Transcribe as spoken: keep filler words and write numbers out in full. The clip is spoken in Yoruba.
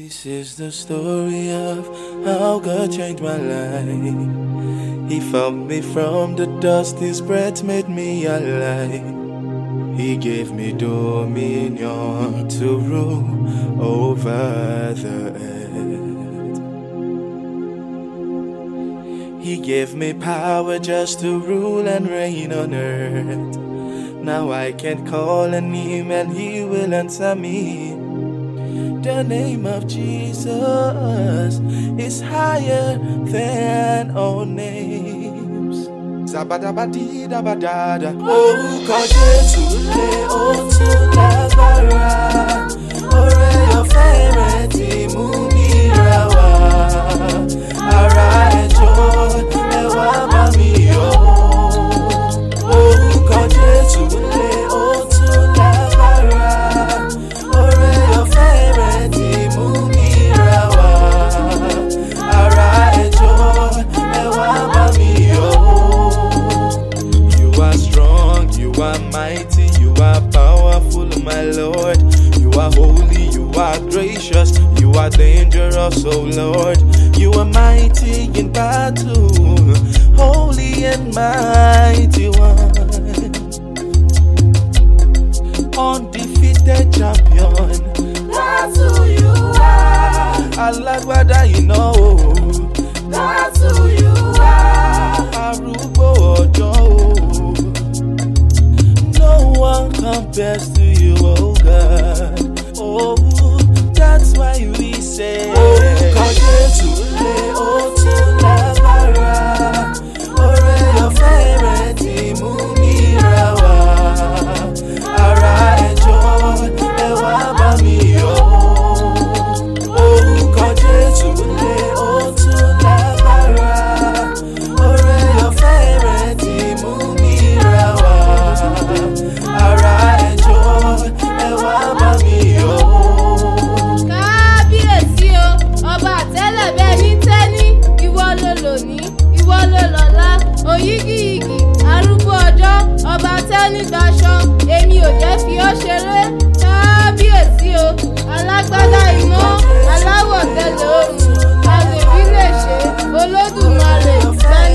This is the story of how God changed my life. He found me from the dust, His breath made me alive. He gave me dominion to rule over the earth. He gave me power just to rule and reign on earth. Now I can call on Him and He will answer me. The name of Jesus is higher than all names. Zabadabadidabadada. Orúkọ Jésù lé òtún lágbára. Oore ọ̀fẹ́ rẹ̀ ti mú mi ra wá. Ara ẹ̀jọ̀ ẹ wá bá mi yọ̀. Orúkọ Jésù lé òtún lágbára. Oore ọ̀fẹ́ rẹ̀ ti mú mi ra wá. Ara ẹ̀jọ̀ ẹ wá bá mi yọ̀. You are strong, you are mighty, you are powerful, my Lord. You are holy, you are gracious, you are dangerous, oh Lord. You are mighty in battle, holy and mighty one. Undefeated champion, that's who you are. Alágbádá, you know, that's who you are. Arúgbó ọjọ́, no one compares to you, oh God. Oh, that's why we say, orúkọ Jésù lé òtún lágbára. Oore ọ̀fẹ́ rẹ̀ ti mú mi ra wá. Ara ẹ̀jọ̀ ẹ wá bá mi yọ̀. Orúkọ Jésù lé òtún lágbára. Oore ọ̀fẹ́ rẹ̀ ti mú mi ra wá. Ara ẹ̀jọ̀ ẹ wá bá mi yọ̀. Kábíyèsí o, ọba àtẹ́lẹ̀ bẹ́ẹ̀ ní tẹ́ní, ìwọ ló lòní, ìwọ ló lọ́lá, òyígíyigì, arúgbó ọjọ́, ọba tẹ́ní gbaṣọ, èmi ò jẹ́ fi ọ́ ṣeré. Kábíyèsí o, alágbádá iná, aláwọ̀ tẹ́lẹ̀ oòrùn, àlèrí lè ṣe, Olódùmarè,